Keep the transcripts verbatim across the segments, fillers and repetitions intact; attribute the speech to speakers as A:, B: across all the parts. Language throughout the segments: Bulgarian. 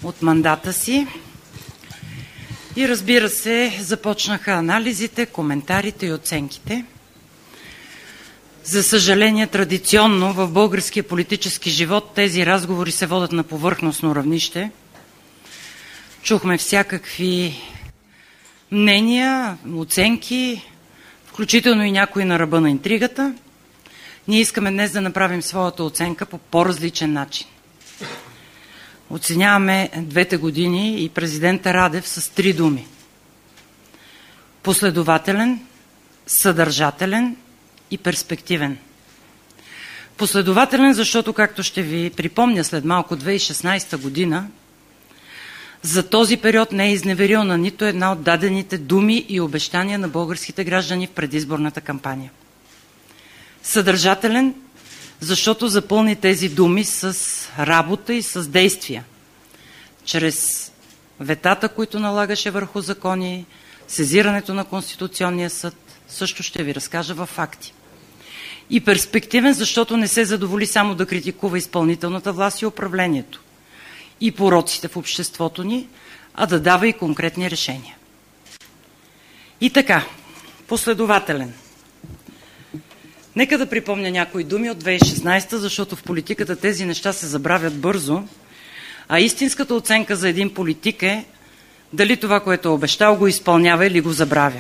A: от мандата си. И разбира се, започнаха анализите, коментарите и оценките. За съжаление, традиционно в българския политически живот тези разговори се водят на повърхностно равнище. Чухме всякакви мнения, оценки, включително и някои на ръба на интригата. Ние искаме днес да направим своята оценка по по-различен начин. Оценяваме двете години и президента Радев с три думи: последователен, съдържателен и перспективен. Последователен, защото, както ще ви припомня след малко, две хиляди и шестнадесета година, за този период не е изневерил на нито една от дадените думи и обещания на българските граждани в предизборната кампания. Съдържателен, защото запълни тези думи с работа и с действия, чрез ветата, които налагаше върху закони, сезирането на Конституционния съд, също ще ви разкажа във факти. И перспективен, защото не се задоволи само да критикува изпълнителната власт и управлението и пороците в обществото ни, а да дава и конкретни решения. И така, последователен. Нека да припомня някои думи от две хиляди и шестнадесета, защото в политиката тези неща се забравят бързо, а истинската оценка за един политик е дали това, което е обещал, го изпълнява или го забравя.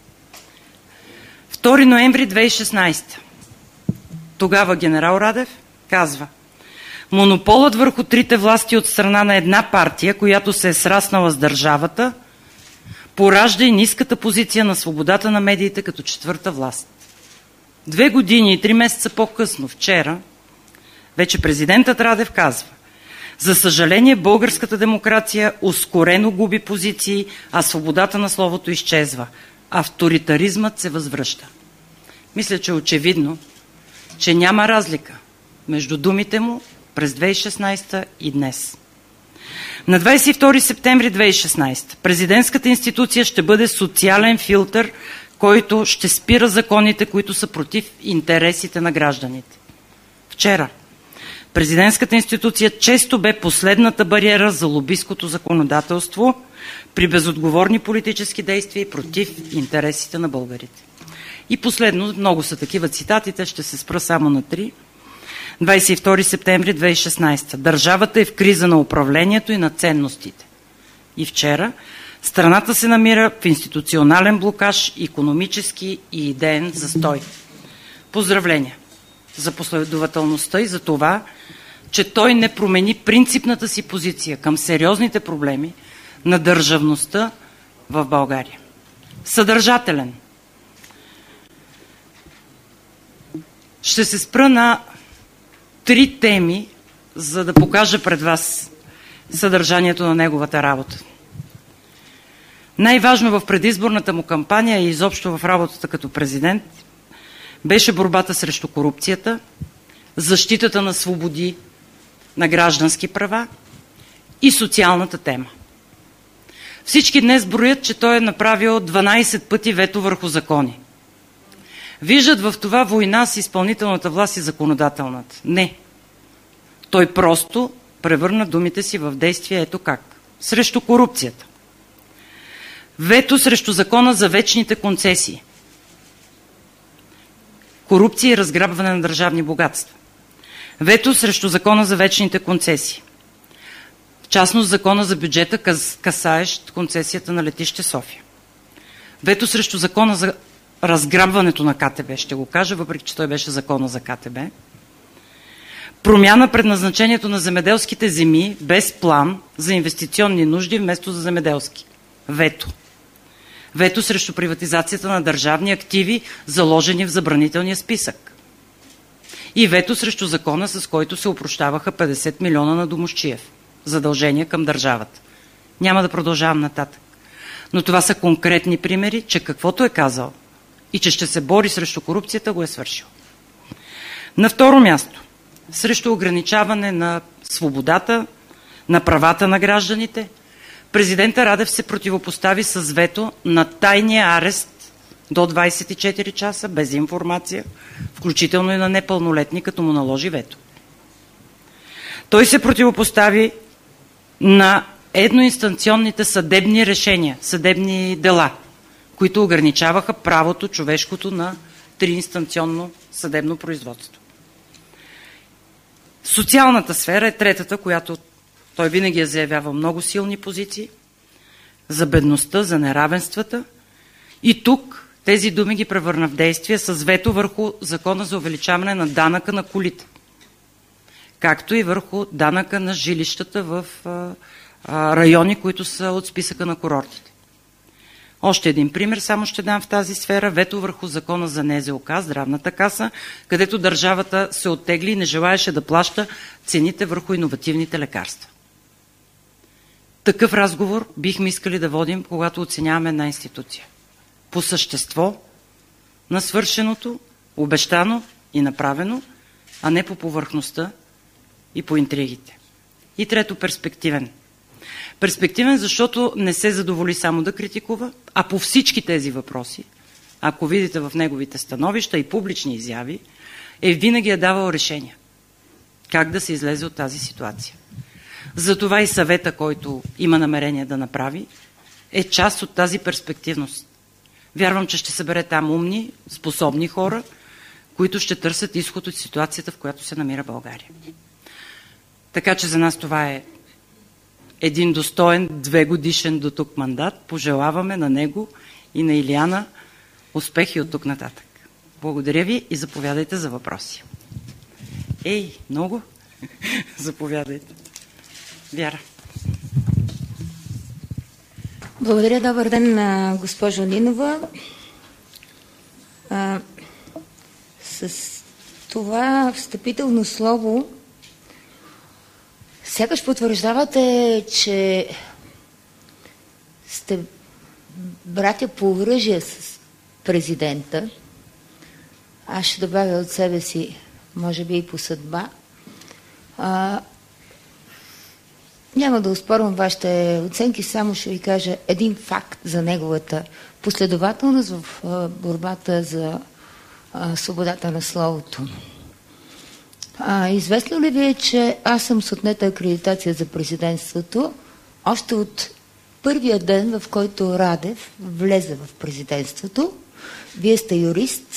A: втори ноември две хиляди и шестнадесета. Тогава генерал Радев казва: монополът върху трите власти от страна на една партия, която се е сраснала с държавата, поражда и ниската позиция на свободата на медиите като четвърта власт. Две години и три месеца по-късно, вчера, вече президентът Радев казва: за съжаление, българската демокрация ускорено губи позиции, а свободата на словото изчезва. Авторитаризмът се възвръща. Мисля, че е очевидно, че няма разлика между думите му през две хиляди и шестнадесета и днес. На двадесет и втори септември две хиляди и шестнадесета президентската институция ще бъде социален филтър, който ще спира законите, които са против интересите на гражданите. Вчера президентската институция често бе последната бариера за лобисткото законодателство при безотговорни политически действия и против интересите на българите. И последно, много са такива цитатите, ще се спра само на три. двадесет и втори септември две хиляди и шестнадесета. Държавата е в криза на управлението и на ценностите. И вчера страната се намира в институционален блокаж, икономически и идеен застой. Поздравления за последователността и за това, че той не промени принципната си позиция към сериозните проблеми на държавността в България. Съдържателен. Ще се спра на три теми, за да покажа пред вас съдържанието на неговата работа. Най-важно в предизборната му кампания и изобщо в работата като президент беше борбата срещу корупцията, защитата на свободи, на граждански права и социалната тема. Всички днес броят, че той е направил дванадесет пъти вето върху закони. Виждат в това война с изпълнителната власт и законодателната. Не. Той просто превърна думите си в действие ето как. Срещу корупцията. Вето срещу закона за вечните концесии. Корупция и разграбване на държавни богатства. Вето срещу закона за вечните концесии. В частност закона за бюджета, касаещ концесията на летище София. Вето срещу закона за разграбването на ка те be, ще го кажа, въпреки че той беше закона за ка те be. Промяна предназначението на земеделските земи без план за инвестиционни нужди вместо за земеделски. Вето. Вето срещу приватизацията на държавни активи, заложени в забранителния списък. И вето срещу закона, с който се опрощаваха петдесет милиона на Домусчиев. Задължения към държавата. Няма да продължавам нататък. Но това са конкретни примери, че каквото е казал и че ще се бори срещу корупцията, го е свършил. На второ място, срещу ограничаване на свободата, на правата на гражданите, президента Радев се противопостави с вето на тайния арест до двадесет и четири часа, без информация, включително и на непълнолетни, като му наложи вето. Той се противопостави на едноинстанционните съдебни решения, съдебни дела, които ограничаваха правото човешкото на триинстанционно съдебно производство. Социалната сфера е третата, която той винаги е заявявал много силни позиции за бедността, за неравенствата. И тук тези думи ги превърна в действие с вето върху закона за увеличаване на данъка на колите, както и върху данъка на жилищата в райони, които са от списъка на курортите. Още един пример само ще дам в тази сфера. Вето върху закона за Н З О К, здравната каса, където държавата се оттегли и не желаеше да плаща цените върху иновативните лекарства. Такъв разговор бихме искали да водим, когато оценяваме една институция. По същество на свършеното, обещано и направено, а не по повърхността и по интригите. И трето, перспективен. Перспективен, защото не се задоволи само да критикува, а по всички тези въпроси, ако видите в неговите становища и публични изяви, е винаги е давал решения как да се излезе от тази ситуация. Затова и съвета, който има намерение да направи, е част от тази перспективност. Вярвам, че ще събере там умни, способни хора, които ще търсят изход от ситуацията, в която се намира България. Така че за нас това е един достоен двегодишен до тук мандат. Пожелаваме на него и на Илияна успехи от тук нататък. Благодаря ви и заповядайте за въпроси. Ей, много? Заповядайте. Вяра.
B: Благодаря, добър ден, госпожо Нинова. А, с това встъпително слово сякаш потвърждавате, че сте братя по оръжие с президента. Аз ще добавя от себе си, може би и по съдба. А, няма да оспорвам вашите оценки, само ще ви кажа един факт за неговата последователност в а, борбата за а, свободата на словото. А, известно ли ви е, че аз съм с отнета акредитация за президентството още от първия ден, в който Радев влезе в президентството? Вие сте юрист,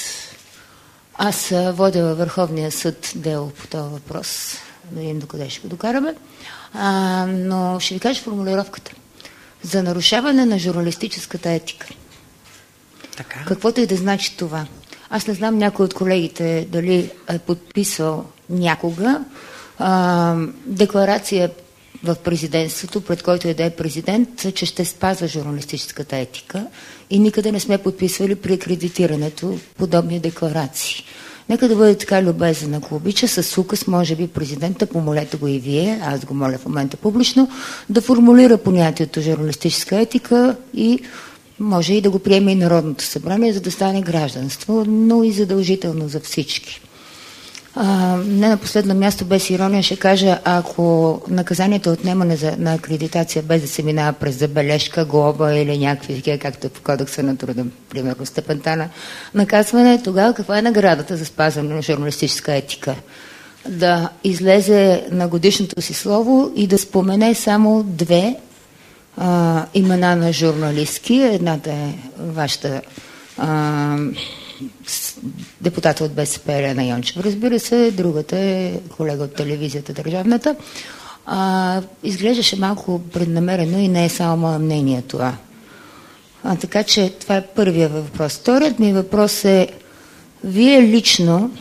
B: аз водя във Върховния съд дело по този въпрос, да видим докъде ще го докараме, а, но ще ви кажа формулировката. За нарушаване на журналистическата етика.
A: Така.
B: Каквото и да значи това. Аз не знам някой от колегите дали е подписал някога а, декларация в президентството, пред който и да е президент, че ще спазва журналистическата етика и никъде не сме подписвали при акредитирането подобни декларации. Нека да бъде така любезен, ако обича, с указ, може би президента, помолете го и вие, аз го моля в момента публично, да формулира понятието журналистическа етика и може и да го приеме и Народното събрание, за да стане гражданство, но и задължително за всички. А, не на последно място, без ирония, ще кажа, ако наказанието отнемане за, на акредитация без да се минава през забележка, глоба или някакви такива, както е по кодекса на труда, примерно степента на наказване, тогава каква е наградата за спазване на журналистическа етика? Да излезе на годишното си слово и да спомене само две а, имена на журналистки. Едната е вашата а, депутата от Б С П Елена Йончева, разбира се, другата е колега от телевизията държавната. А, изглеждаше малко преднамерено и не е само мое мнение това. А, така че това е първия въпрос. Вторият ми въпрос е: вие лично,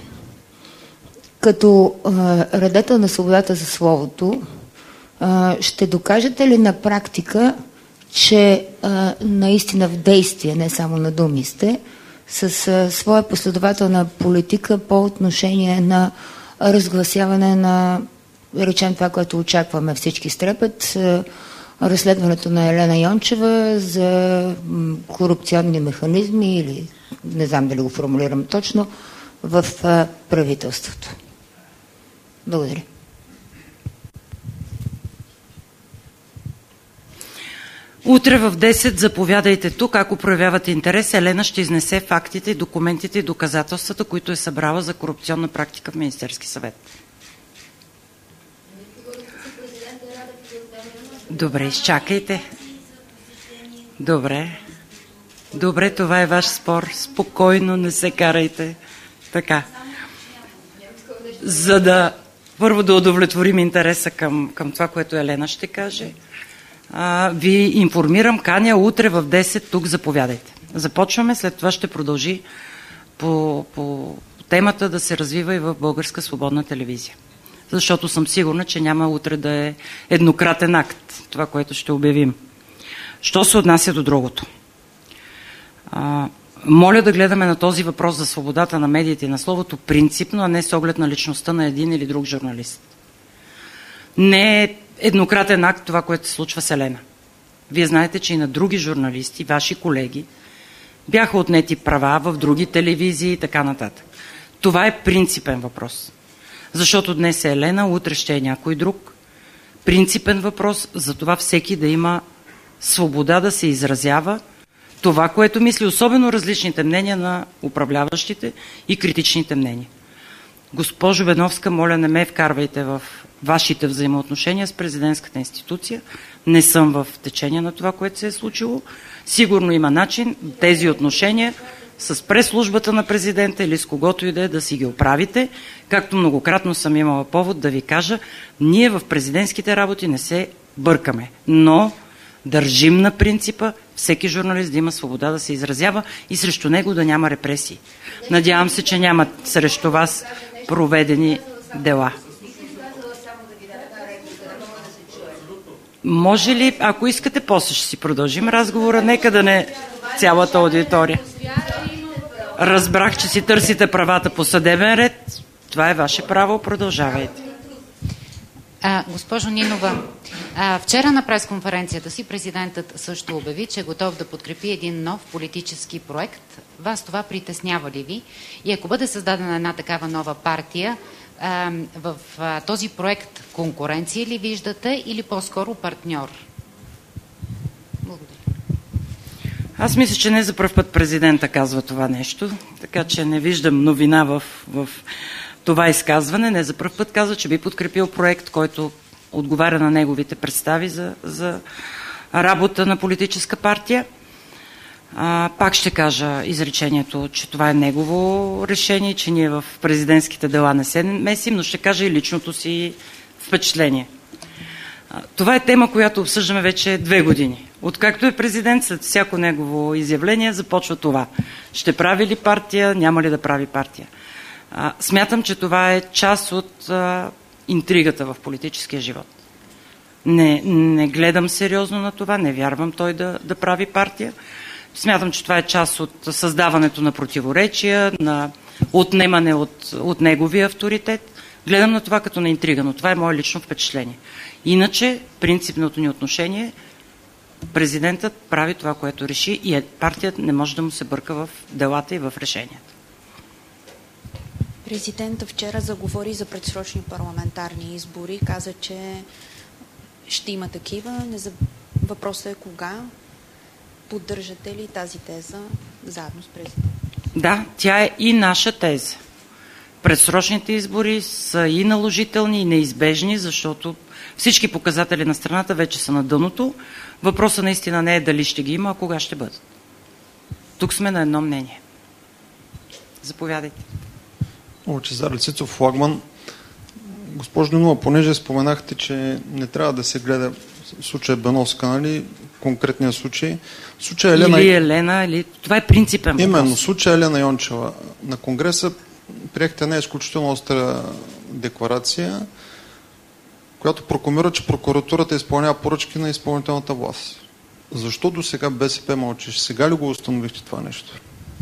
B: като а, радетел на свободата за словото, а, ще докажете ли на практика, че а, наистина в действие, не само на думи сте, с а, своя последователна политика по отношение на разгласяване на, речем, това, което очакваме всички с трепет, а, разследването на Елена Йончева за м, корупционни механизми или не знам дали го формулирам точно, в а, правителството. Благодаря.
A: Утре в десет заповядайте тук. Ако проявявате интерес, Елена ще изнесе фактите, документите и доказателствата, които е събрала за корупционна практика в Министерски съвет. Добре, изчакайте. Добре. Добре, това е ваш спор. Спокойно, не се карайте. Така. За да първо да удовлетворим интереса към, към това, което Елена ще каже, а, ви информирам, каня утре в десет, тук заповядайте. Започваме, след това ще продължи по, по темата да се развива и в Българска свободна телевизия. Защото съм сигурна, че няма утре да е еднократен акт, това, което ще обявим. Що се отнася до другото? А, моля да гледаме на този въпрос за свободата на медиите и на словото принципно, а не с оглед на личността на един или друг журналист. Не е еднократен акт това, което се случва с Елена. Вие знаете, че и на други журналисти, ваши колеги, бяха отнети права в други телевизии и така нататък. Това е принципен въпрос. Защото днес е Елена, утре ще е някой друг. Принципен въпрос за това всеки да има свобода да се изразява това, което мисли, особено различните мнения на управляващите и критичните мнения. Госпожо Беновска, моля, не ме вкарвайте в вашите взаимоотношения с президентската институция. Не съм в течение на това, което се е случило. Сигурно има начин тези отношения с пресслужбата на президента или с когото и да е да си ги оправите, както многократно съм имала повод да ви кажа, ние в президентските работи не се бъркаме, но държим на принципа всеки журналист да има свобода да се изразява и срещу него да няма репресии. Надявам се, че няма срещу вас проведени дела. Може ли, ако искате, после ще си продължим разговора, нека да не цялата аудитория. Разбрах, че си търсите правата по съдебен ред. Това е ваше право, продължавайте.
C: А, госпожо Нинова, а, вчера на пресконференцията си президентът също обяви, че е готов да подкрепи един нов политически проект. Вас това притеснява ли ви? И ако бъде създадена една такава нова партия, а, в а, този проект конкуренция ли виждате или по-скоро партньор? Благодаря.
A: Аз мисля, че не за пръв път президента казва това нещо, така че не виждам новина в, в това изказване. Не за пръв път казва, че би подкрепил проект, който отговаря на неговите представи за, за работа на политическа партия. А, пак ще кажа изречението, че това е негово решение, че ние в президентските дела не се месим, но ще кажа и личното си впечатление. А, това е тема, която обсъждаме вече две години. Откакто е президент, след всяко негово изявление започва това. Ще прави ли партия, няма ли да прави партия? А, смятам, че това е част от а, интригата в политическия живот. Не, не гледам сериозно на това, не вярвам той да, да прави партия. Смятам, че това е част от създаването на противоречия, на отнемане от, от неговия авторитет. Гледам на това като на интрига, но това е мое лично впечатление. Иначе, принципното ни отношение, президентът прави това, което реши и партията не може да му се бърка в делата и в решенията.
D: Президентът вчера заговори за предсрочни парламентарни избори, каза, че ще има такива. Въпросът е кога. Поддържате ли тази теза заедно с президента?
A: Да, тя е и наша теза. Предсрочните избори са и наложителни, и неизбежни, защото всички показатели на страната вече са на дъното. Въпросът наистина не е дали ще ги има, а кога ще бъдат. Тук сме на едно мнение. Заповядайте.
E: Лъчезар Лецицов, Флагман. Госпожо Нинова, понеже споменахте, че не трябва да се гледа случая Беновска, нали? Конкретния случай. случай Елена...
A: Или Елена, или... Това е принципен въпрос.
E: Именно, случай Елена Йончева. На Конгреса приехте една изключително остра декларация, която прокламира, че прокуратурата изпълнява поръчки на изпълнителната власт. Защо до сега БСП мълчиш? Сега ли го установихте това нещо?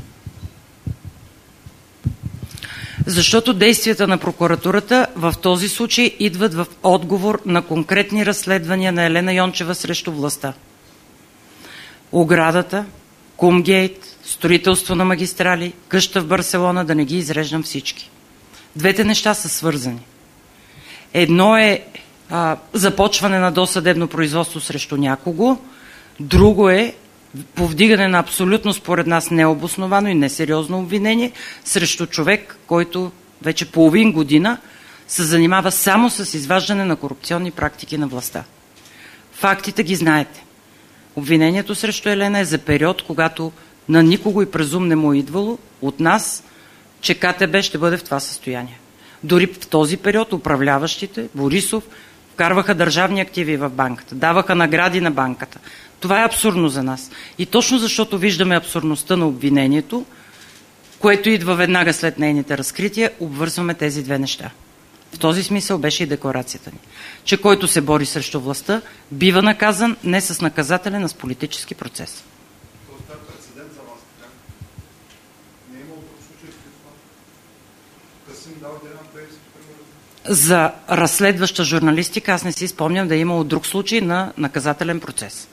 A: Защото действията на прокуратурата в този случай идват в отговор на конкретни разследвания на Елена Йончева срещу властта. Оградата, Кумгейт, строителство на магистрали, къща в Барселона, да не ги изреждам всички. Двете неща са свързани. Едно е а, започване на досъдебно производство срещу някого, друго е повдигане на абсолютно според нас необосновано и несериозно обвинение срещу човек, който вече половин година се занимава само с изваждане на корупционни практики на властта. Фактите ги знаете. Обвинението срещу Елена е за период, когато на никого и през ум не му е идвало от нас, че КТБ ще бъде в това състояние. Дори в този период управляващите, Борисов, вкарваха държавни активи в банката, даваха награди на банката. Това е абсурдно за нас. И точно защото виждаме абсурдността на обвинението, което идва веднага след нейните разкрития, обвързваме тези две неща. В този смисъл беше и декларацията ни, че който се бори срещу властта, бива наказан не с наказателен, а с политически процес.
E: Това е прецедент за вас, така? Не е имало друг случай с това? Късим дал Делян Пеевски, примерно?
A: За разследваща журналистика аз не си спомням да е имало друг случай на наказателен процес.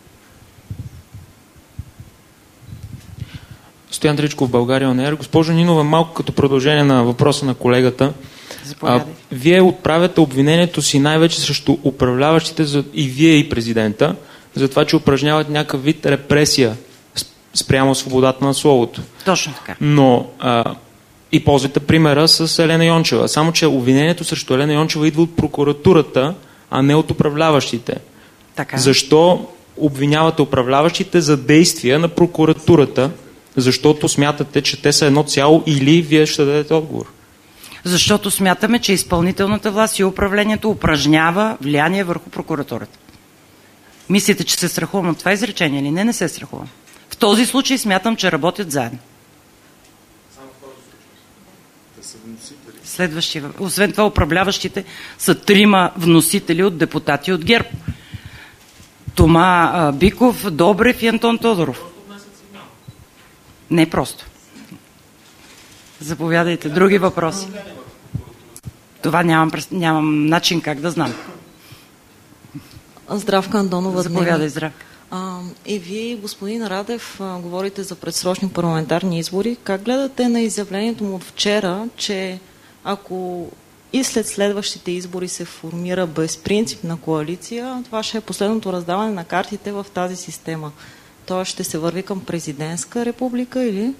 F: Стоян Дричков, България он еър. Госпожо Нинова, малко като продължение на въпроса на колегата. А, вие отправяте обвинението си най-вече срещу управляващите за, и вие и президента, за това, че упражняват някакъв вид репресия спрямо свободата на словото.
A: Точно така.
F: Но а, и ползвате примера с Елена Йончева. Само че обвинението срещу Елена Йончева идва от прокуратурата, а не от управляващите.
A: Така.
F: Защо обвинявате управляващите за действия на прокуратурата? Защото смятате, че те са едно цяло, или вие ще дадете отговор?
A: Защото смятаме, че изпълнителната власт и управлението упражнява влияние върху прокуратурата. Мислите, че се страхувам от това изречение или не? Не се страхувам. В този случай смятам, че работят заедно.
E: Само в този случай. Те са вносители.
A: Следващи. Освен това, управляващите са трима вносители от депутати от ГЕРБ. Тома Биков, Добрев и Антон Тодоров. Не просто. Заповядайте. Други въпроси? Това нямам, нямам начин как да знам.
G: Здравка Андонова.
A: Заповядай, Здравка.
G: А, и вие, и господин Радев, а, говорите за предсрочни парламентарни избори. Как гледате на изявлението му от вчера, че ако и след следващите избори се формира безпринципна коалиция, това ще е последното раздаване на картите в тази система? Тоест ще се върви към президентска република или?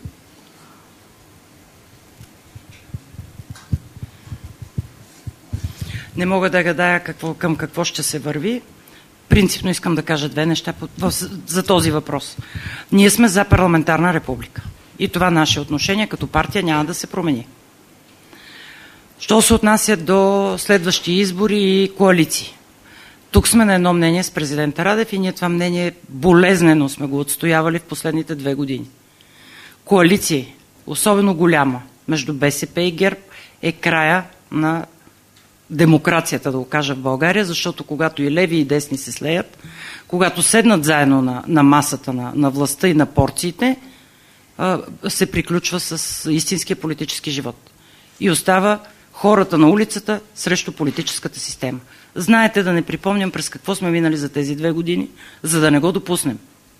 A: Не мога да гадая какво, към какво ще се върви. Принципно искам да кажа две неща за този въпрос. Ние сме за парламентарна република. И това наше отношение като партия няма да се промени. Що се отнася до следващи избори и коалиции? Тук сме на едно мнение с президента Радев и ние това мнение болезнено сме го отстоявали в последните две години. Коалиция, особено голяма, между БСП и ГЕРБ, е края на демокрацията, да го кажа в България, защото когато и леви и десни се слеят, когато седнат заедно на, на масата на, на властта и на порциите, а, се приключва с истинския политически живот. И остава хората на улицата срещу политическата система. Знаете, да не припомням през какво сме минали за тези две години, за да не го допуснем.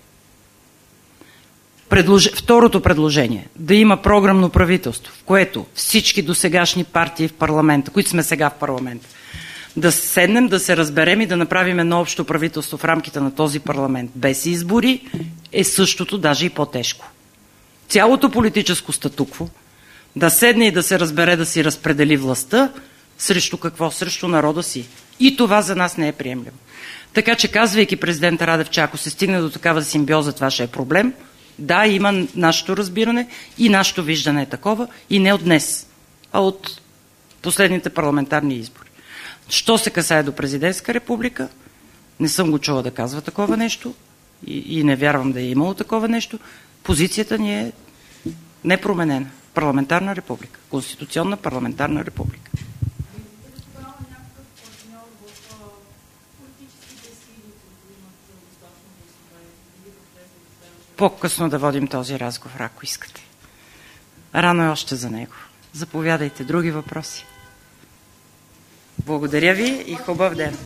A: Предлож... Второто предложение – да има програмно правителство, в което всички досегашни партии в парламента, които сме сега в парламента, да седнем, да се разберем и да направим едно общо правителство в рамките на този парламент без избори, е същото, даже и по-тежко. Цялото политическо статукво да седне и да се разбере, да си разпредели властта, срещу какво? Срещу народа си. И това за нас не е приемливо. Така че, казвайки президента Радев, че ако се стигне до такава симбиоза, това ще е проблем, да, има нашето разбиране и нашето виждане е такова, и не от днес, а от последните парламентарни избори. Що се касае до президентска република, не съм го чула да казва такова нещо и, и не вярвам да е имало такова нещо. Позицията ни е непроменена. Парламентарна република. Конституционна парламентарна република. По-късно да водим този разговор, ако искате. Рано е още за него. Заповядайте. Други въпроси? Благодаря ви и хубав ден.